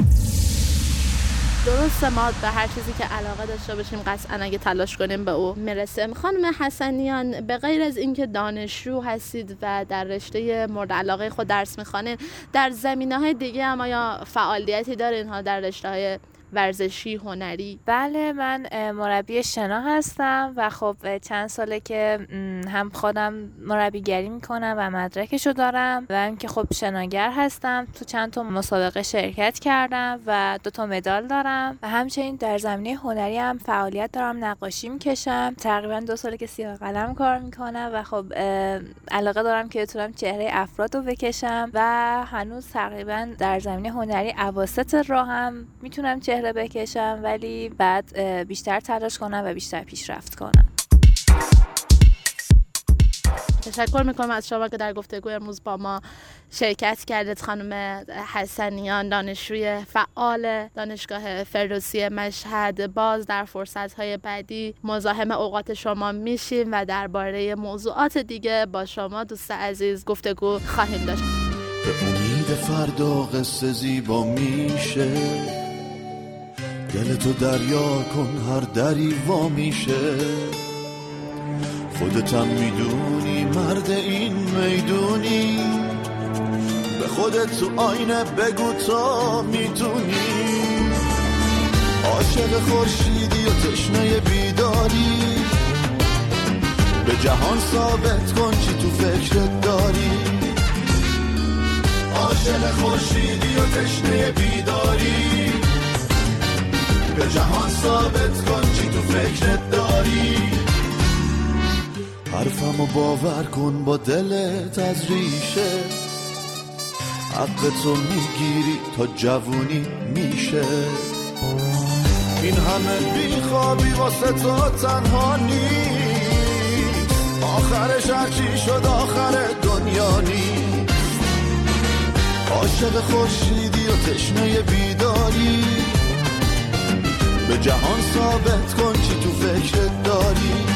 درسته، ما به هر چیزی که علاقه داشته باشیم قطعا اگه تلاش کنیم به او میرسیم. خانم حسنیان، به غیر از اینکه دانشجو هستید و در رشته مورد علاقه خود درس میخوانید، در زمینه‌های دیگه هم یا فعالیتی دارین ها در رشته‌های ورزشی، هنری؟ بله، من مربی شنا هستم و خب چند ساله که هم خودم مربیگری میکنم و مدرکشو دارم و هم که خب شناگر هستم. تو چند تا مسابقه شرکت کردم و 2 مدال دارم و همچنین در زمینه هنری هم فعالیت دارم، نقاشی میکشم. تقریبا 2 ساله که سیاه قلم کار میکنم و خب علاقه دارم که بتونم چهره افراد رو بکشم و هنوز تقریبا در زمینه هنری اواسط راهم میتونم چهره بکشم، ولی بعد بیشتر تلاش کنم و بیشتر پیشرفت کنم. تشکر میکنم از شما که در گفتگو امروز با ما شرکت کردید. خانم حسنیان، دانشجوی فعال دانشگاه فردوسی مشهد. باز در فرصت‌های بعدی مزاحم اوقات شما میشیم و درباره موضوعات دیگه با شما دوست عزیز گفتگو خواهیم داشت. به امید فردا قصه زیبا میشه، دلتو دریا کن هر دری وا میشه. خودتم میدونی مرد این میدونی، به خودت تو آینه بگو تا میتونی. عاشق خورشیدی و تشنه بیداری، به جهان ثابت کن چی تو فکرت داری. عاشق خورشیدی و تشنه بیداری، به جهان ثابت کن چی تو فکرت داری. داری. حرفمو باور کن با دلت از ریشه، حق تو میگیری تا جوونی میشه. این همه بیخوابی واسه تو تنها نیست، آخرش هرچی شد آخر دنیا نیست. عاشق خورشیدی و تشنه بیداری، به جهان ثابت کن چی تو فکرت داری.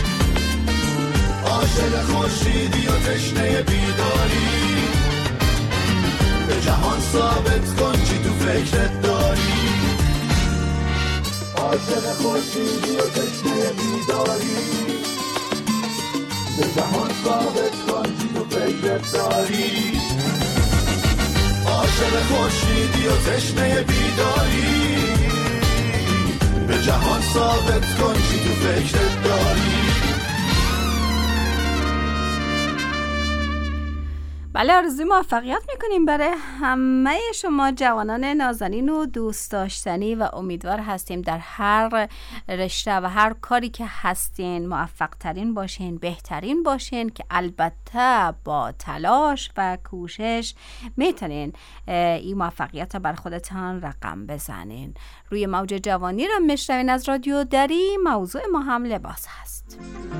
عاشق خورشیدی و تشنه بیداری، به جهان ثابت کن چی تو فکرت داری. عاشق خورشیدی و تشنه بیداری، به جهان ثابت کن چی تو فکرت داری. عاشق خورشیدی و تشنه بیداری، به جهان ثابت کن چی تو فکرت داری. بله، آرزوی موفقیت میکنیم برای همه شما جوانان نازنین و دوست داشتنی و امیدوار هستیم در هر رشته و هر کاری که هستین موفق ترین باشین، بهترین باشین، که البته با تلاش و کوشش میتونین این موفقیت بر خودتان رقم بزنین. روی موج جوانی را میشنوین از رادیو دری. موضوع ما هم لباس هست.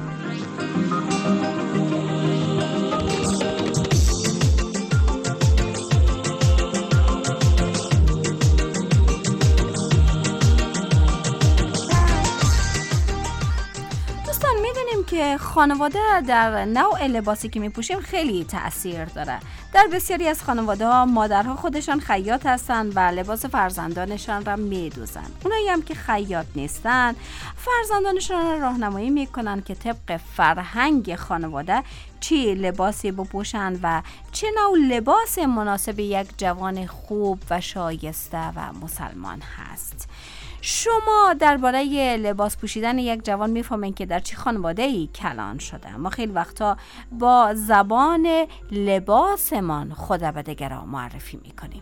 میدونیم که خانواده در نوع لباسی که میپوشیم خیلی تأثیر داره. در بسیاری از خانواده ها مادرها خودشان خیاط هستن و لباس فرزندانشان را میدوزن. اونایی هم که خیاط نیستن فرزندانشان را راهنمایی میکنن که طبق فرهنگ خانواده چی لباسی بپوشن و چه نوع لباس مناسب یک جوان خوب و شایسته و مسلمان هست. شما درباره لباس پوشیدن یک جوان میفهمین که در چه خانواده‌ای کلان شده. ما خیلی وقتا با زبان لباسمان خود به دیگران معرفی میکنیم.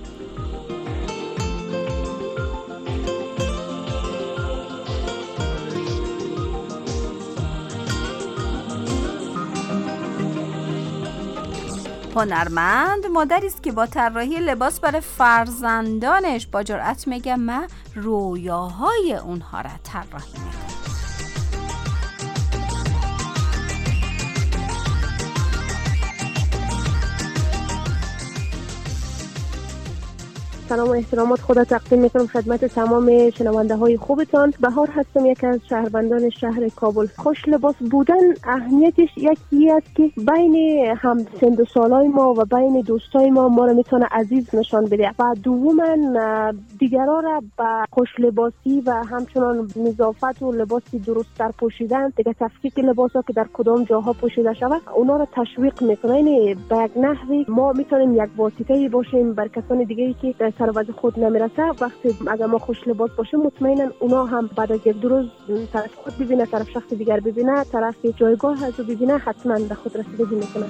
هنرمند مادری است که با طراحی لباس برای فرزندانش با جرأت میگه من رویاهای اونها را طراحی میکنم. سلام و احترامات خدا تقدیم میکنم خدمت تمام شنونده های خوبتان. بهار هستم، یک از شهروندان شهر کابل. خوش لباس بودن اهمیتش یکی است که بین هم سن و سالای ما و بین دوستای ما را میتونه عزیز نشان بده و دوما دیگران را به خوش لباسی و همچنان نظافت و لباسی درست در پوشیدن، دیگه تفکیک لباس ها که در کدام جاها پوشیده شود اونا را تشویق میکنه. یعنی به یک نحوی ما میتونیم یک واسطه‌ای باشیم بر کسان دیگه‌ای که سر وضع خود نمیرسه. وقتی اگر ما خوش لباس باشیم مطمئنا اونا هم بعد از یک دو روز طرف خود ببینه، طرف شخص دیگر ببینه، طرف جایگاه از ببینه، حتما به خود رسیدگی میکنه.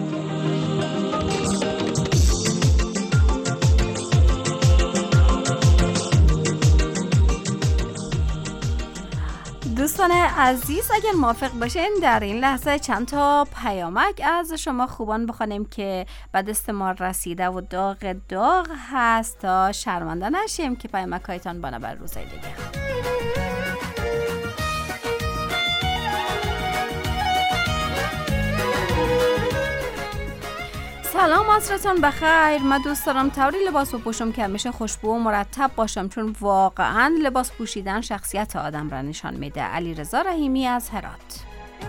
دوستان عزیز، اگر موافق باشین در این لحظه چند تا پیامک از شما خوبان بخونیم که به دست ما رسیده و داغ هست تا شرمنده نشیم که پیامک هایتان بنا بر روزهای دیگه. سلام، عصرتون بخیر. من دوست دارم طوری لباس بپوشم که همیشه خوشبو و مرتب باشم، چون واقعا لباس پوشیدن شخصیت آدم را نشان میده. علیرضا رحیمی از هرات.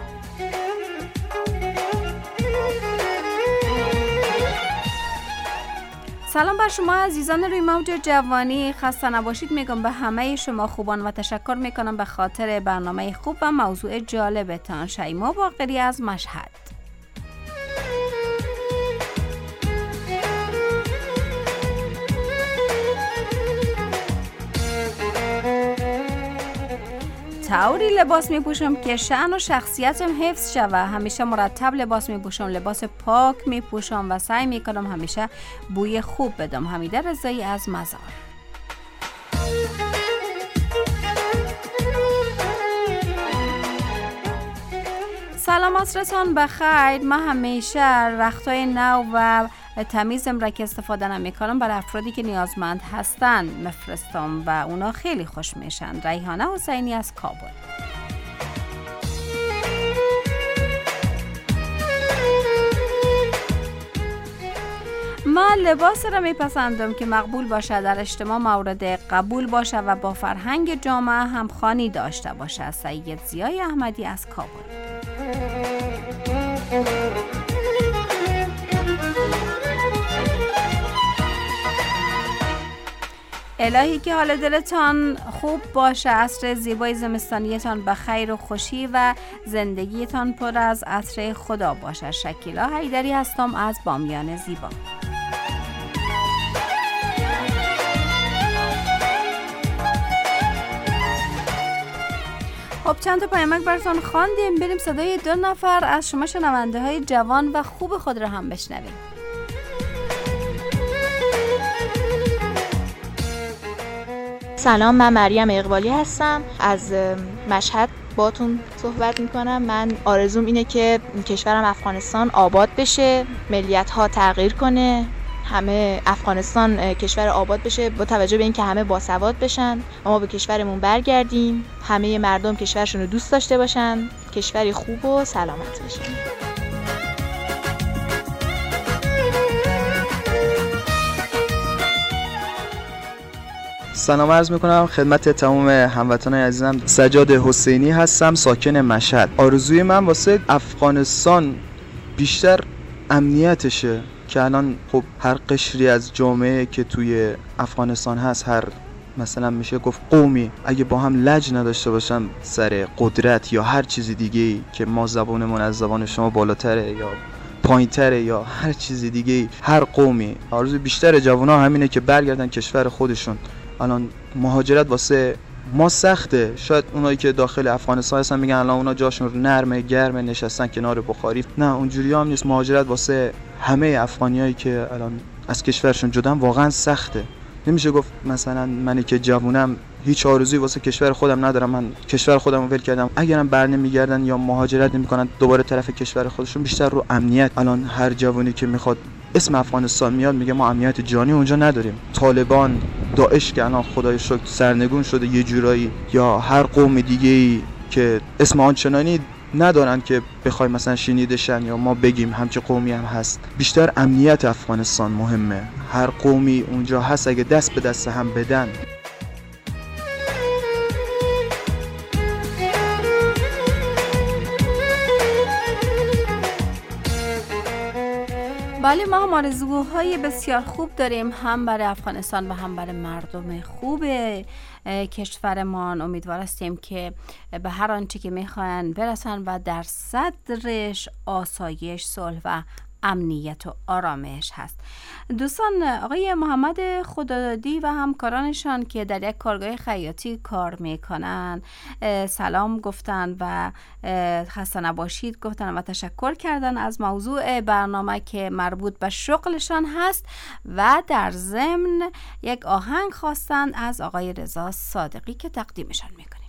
سلام بر شما عزیزان روی موج جوانی، خسته نباشید میگم به همه شما خوبان و تشکر میکنم به خاطر برنامه خوب و موضوع جالبتان. شیما باقری از مشهد. طوری لباس میپوشم که شأن و شخصیتم حفظ شوه. همیشه مرتب لباس میپوشم، لباس پاک میپوشم و سعی میکنم همیشه بوی خوب بدم. حمیده رضایی از مزار. سلام عصرتان بخیر. من همیشه رختای نو و تمیزم را که استفاده نمیکنم برای افرادی که نیازمند هستن مفرستم و اونا خیلی خوش میشن. ریحانه حسینی از کابل. من لباس را میپسندم که مقبول باشه، در اجتماع مورد قبول باشه و با فرهنگ جامعه همخوانی داشته باشه. سید ضیای احمدی از کابل. الهی که حال دلتان خوب باشه، عصر زیبای زمستانیتان به خیر و خوشی و زندگیتان پر از عطر خدا باشه. شکیلا حیدری هستم از بامیان زیبا. خب چند تا پیامک براتون خواندیم، بریم صدای 2 نفر از شما شنونده های جوان و خوب خود را هم بشنویم. سلام، من مریم اقبالی هستم از مشهد باتون صحبت میکنم. من آرزوم اینه که کشورم افغانستان آباد بشه، ملیت ها تغییر کنه، همه افغانستان کشور آباد بشه با توجه به اینکه همه باسواد بشن و ما به کشورمون برگردیم، همه مردم کشورشون رو دوست داشته باشن، کشوری خوب و سلامت بشن. سلام عرض میکنم خدمت تمام هموطنان عزیزم. سجاد حسینی هستم، ساکن مشهد. آرزوی من واسه افغانستان بیشتر امنیتشه که الان خب هر قشری از جامعه که توی افغانستان هست، هر مثلا میشه گفت قومی، اگه با هم لج نداشته باشن سر قدرت یا هر چیزی دیگه‌ای که ما زبانمون از زبان شما بالاتره یا پایین‌تره یا هر چیزی دیگه‌ای، هر قومی آرزوی بیشتر جوان‌ها همینه که برگردن کشور خودشون. الان مهاجرت واسه ما سخته. شاید اونایی که داخل افغانستان هستن میگن الان اونا جاشون نرمه گرمه نشستن کنار بخاری. نه، اونجوری هم نیست. مهاجرت واسه همه افغانیایی که الان از کشورشون جدن واقعا سخته. نمیشه گفت مثلا منی که جوونم هیچ آرزویی واسه کشور خودم ندارم، من کشور خودم رو ول کردم، اگرم برنمیگردن یا مهاجرت نمیکنن دوباره طرف کشور خودشون، بیشتر رو امنیت. الان هر جوونی که میخواد اسم افغانستان میاد میگه ما امنیت جانی اونجا نداریم. طالبان، داعش که الان خدای شکر سرنگون شده یه جورایی، یا هر قوم دیگه‌ای که اسم آنچنانی ندارن که بخوای مثلا شنیدشن یا ما بگیم همچه قومی هم هست. بیشتر امنیت افغانستان مهمه. هر قومی اونجا هست اگه دست به دست هم بدن. بله، ما هم آرزوهای بسیار خوب داریم، هم برای افغانستان و هم برای مردم خوب کشورمان. امیدوار هستیم که به هر آنچه که میخواین برسن و در صدرش آسایش، صلح و امنیت و آرامش هست. دوستان، آقای محمد خدادادی و همکارانشان که در یک کارگاه خیاطی کار میکنن سلام گفتن و خسته نباشید گفتن و تشکر کردن از موضوع برنامه که مربوط به شغلشان هست و در ضمن یک آهنگ خواستن از آقای رضا صادقی که تقدیمشان میکنیم.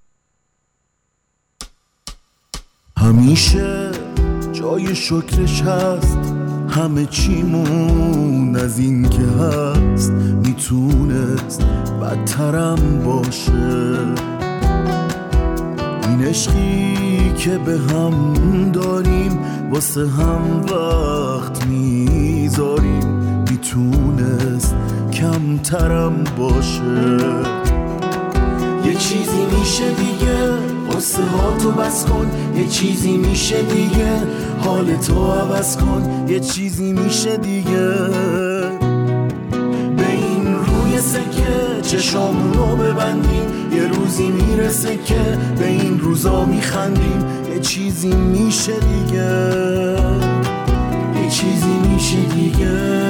همیشه جای شکرش هست، همه چیمون از این که هست میتونست بدترم باشه. این عشقی که به هم داریم واسه هم وقت میذاریم میتونست کمترم باشه. یه چیزی میشه دیگه قصه ها تو بس کن، یه چیزی میشه دیگه حالتو عوض کن، یه چیزی میشه دیگه به این روی سکه چشامونو ببندیم، یه روزی میرسه که به این روزا میخندیم. یه چیزی میشه دیگه، یه چیزی میشه دیگه.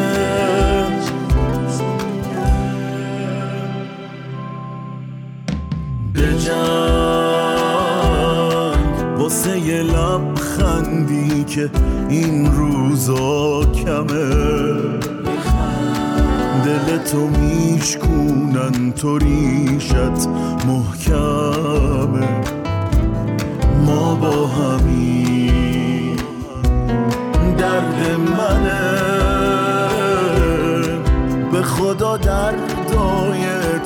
بجنگ واسه یه لبخندی که این روزا کمه، دلتو میشکونن تو ریشت محکمه. ما با همین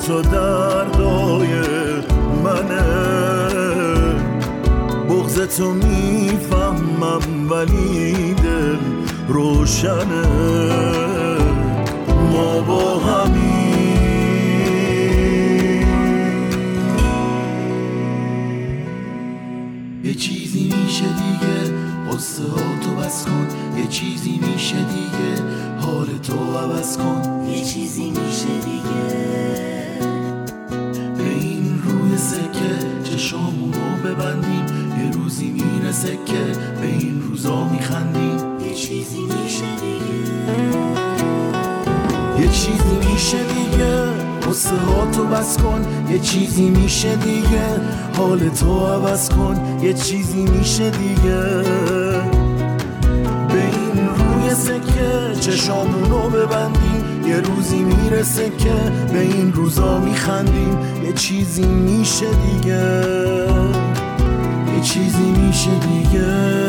تو دردای منه، بغض تو میفهمم ولی دل روشنه، ما با همین. یه چیزی میشه دیگه قصه ها تو بس کن، یه چیزی میشه دیگه حال تو عوض کن، یه چیزی میشه دیگه به این روی سکه چشامونو ببندیم، یه روزی میرسه که به این روزا میخندیم، یه چیزی میشه دیگه، یه چیزی میشه دیگه قصه ها تو بس کن، یه چیزی میشه دیگه حال تو عوض کن، یه چیزی میشه دیگه به این روی سکه چشامونو ببندیم، یه روزی میرسه که به این روزا میخندیم، یه چیزی میشه دیگه، یه چیزی میشه دیگه.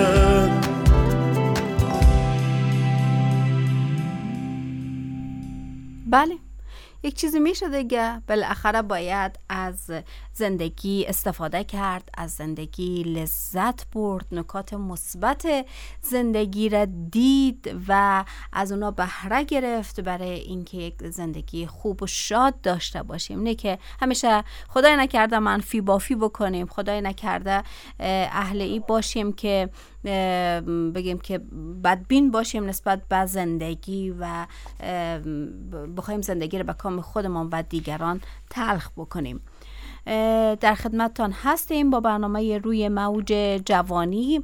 بله، یک چیزی میشه دیگه. بالاخره باید از زندگی استفاده کرد، از زندگی لذت برد، نکات مثبت زندگی را دید و از اونا بهره گرفت برای اینکه یک زندگی خوب و شاد داشته باشیم. نه که همیشه خدای نکرده منفی بافی بکنیم، خدای نکرده اهل ای باشیم که بگیم که بدبین باشیم نسبت به زندگی و بخوایم زندگی رو به کام خودمان و دیگران تلخ بکنیم. در خدمتتان هستیم با برنامه روی موج جوانی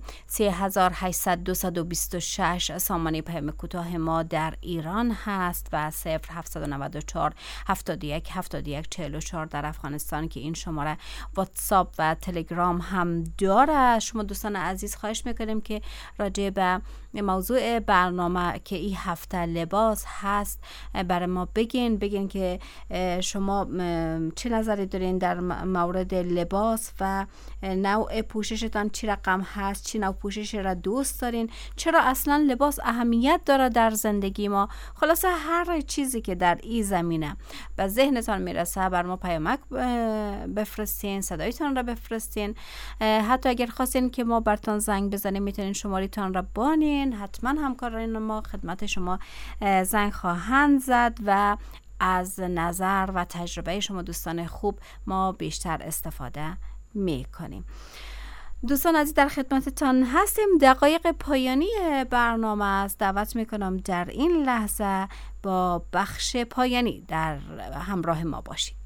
3800 سامانه پیام کوتاه ما در ایران هست و 0794 71 71 44 در افغانستان که این شماره واتساپ و تلگرام هم داره. شما دوستان عزیز خواهش میکنیم که راجع به موضوع برنامه که این هفته لباس هست برای ما بگین که شما چه نظری دارین در مورد لباس و نوع پوششتان چی رقم هست، چی نوع پوشش را دوست دارین، چرا اصلا لباس اهمیت داره در زندگی ما. خلاصه هر چیزی که در این زمینه به ذهنتان میرسه بر ما پیامک بفرستین، صدایتان را بفرستین. حتی اگر خواستین که ما برتان زنگ بزنیم میتونین شماریتان را بانین، حتما همکاران ما خدمت شما زنگ خواهند زد و از نظر و تجربه شما دوستان خوب ما بیشتر استفاده میکنیم. دوستان عزیز در خدمتتان هستیم. دقایق پایانی برنامه است. دعوت میکنم در این لحظه با بخش پایانی در همراه ما باشید.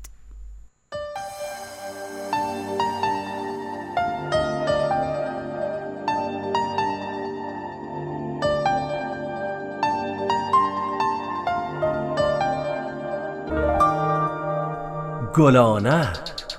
گلانه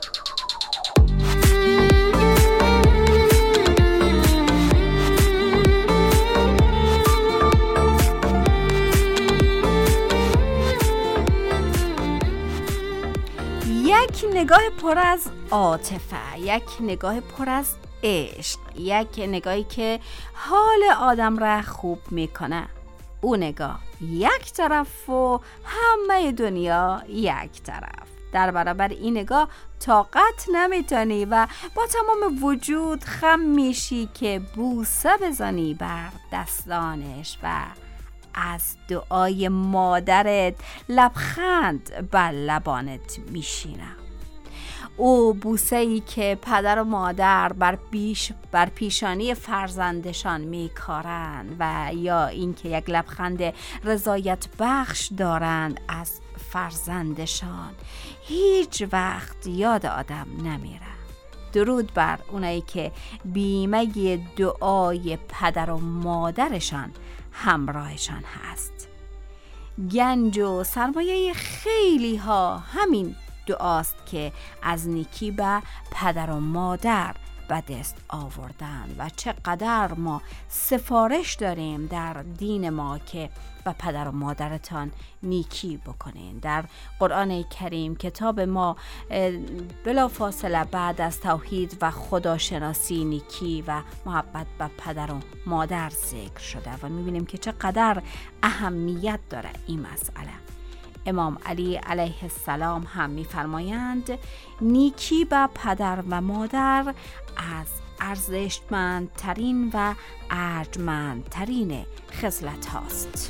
یک نگاه پر از عاطفه، یک نگاه پر از عشق، یک نگاهی که حال آدم را خوب میکنه. او نگاه یک طرف و همه دنیا یک طرف. در برابر این نگاه طاقت نمیتونی و با تمام وجود خم میشی که بوسه بزنی بر دستانش و از دعای مادرت لبخند بر لبانت میشینه. او بوسه‌ای که پدر و مادر بر پیشانی فرزندشان میکارند و یا اینکه یک لبخند رضایت بخش دارند از فرزندشان هیچ وقت یاد آدم نمیره. درود بر اونایی که بیمه دعای پدر و مادرشان همراهشان هست. گنج و سرمایه خیلی ها همین دعاست که از نیکی به پدر و مادر به دست آوردن و چقدر ما سفارش داریم در دین ما که به پدر و مادرتان نیکی بکنین. در قرآن کریم کتاب ما بلا فاصله بعد از توحید و خداشناسی نیکی و محبت به پدر و مادر ذکر شده و میبینیم که چقدر اهمیت داره این مسئله. امام علی علیه السلام هم می‌فرمایند نیکی به پدر و مادر از ارزشمندترین و ارجمندترین خصلت هاست.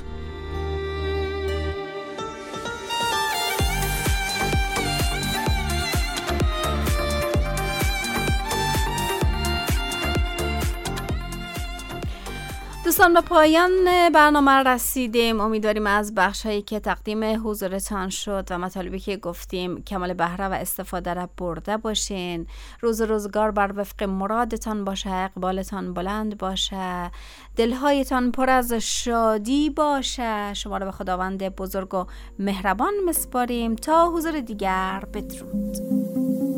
دوستان به پایان برنامه رسیدیم. امیدواریم از بخش‌هایی که تقدیم حضورتان شد و مطالبی که گفتیم کمال بهره و استفاده را برده باشین. روزگار بر وفق مرادتان باشه، اقبالتان بلند باشه، دلهایتان پر از شادی باشه. شما را به خداوند بزرگ و مهربان میسپاریم تا حضور دیگر. بدرود.